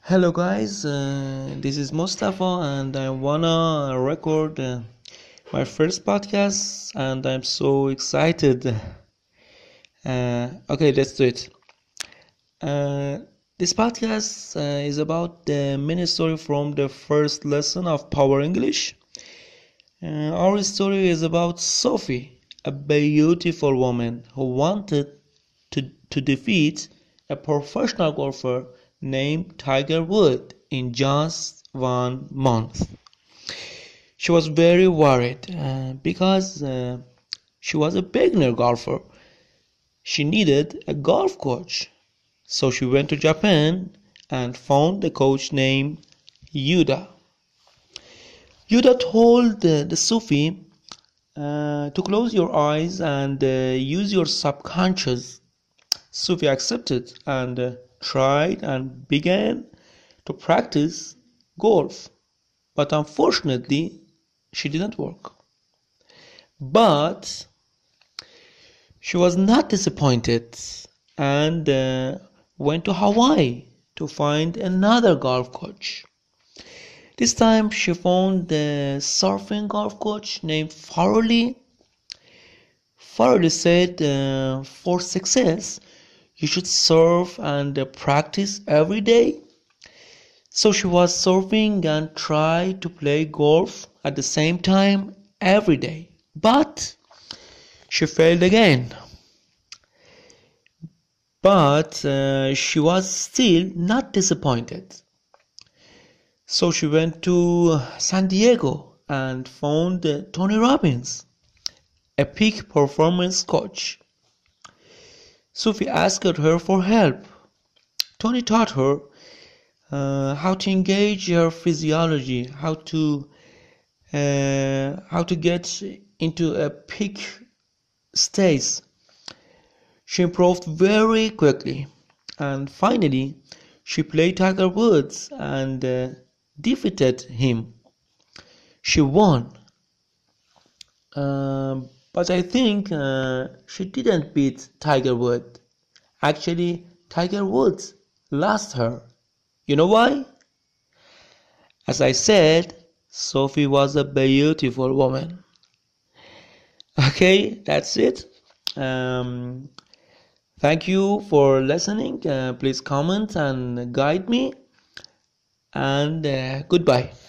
Hello guys, this is Mustafa and I wanna record my first podcast and I'm so excited. Okay, let's do it. Uh, this podcast is about the mini story from the first lesson of Power English. Our story is about Sophie, a beautiful woman who wanted to defeat a professional golfer named Tiger Woods in just 1 month. She was very worried because she was a beginner golfer. She needed a golf coach. So she went to Japan and found a coach named Yuda. Yuda told the Sufi to close your eyes and use your subconscious. Sufi accepted and tried and began to practice golf. But unfortunately, she didn't work. But she was not disappointed and went to Hawaii to find another golf coach. This time she found the surfing golf coach named Farley. Farley said for success, you should surf and practice every day. So she was surfing and tried to play golf at the same time every day. But she failed again. But she was still not disappointed. So she went to San Diego and found Tony Robbins, a peak performance coach. Sophie asked her for help. Tony taught her how to engage her physiology, how to get into a peak state. She improved very quickly, and finally, she played Tiger Woods and defeated him. She won, but I think she didn't beat Tiger Woods. Actually, Tiger Woods lost her. You know why? As I said, Sophie was a beautiful woman. Okay, that's it. Thank you for listening. Please comment and guide me. And goodbye.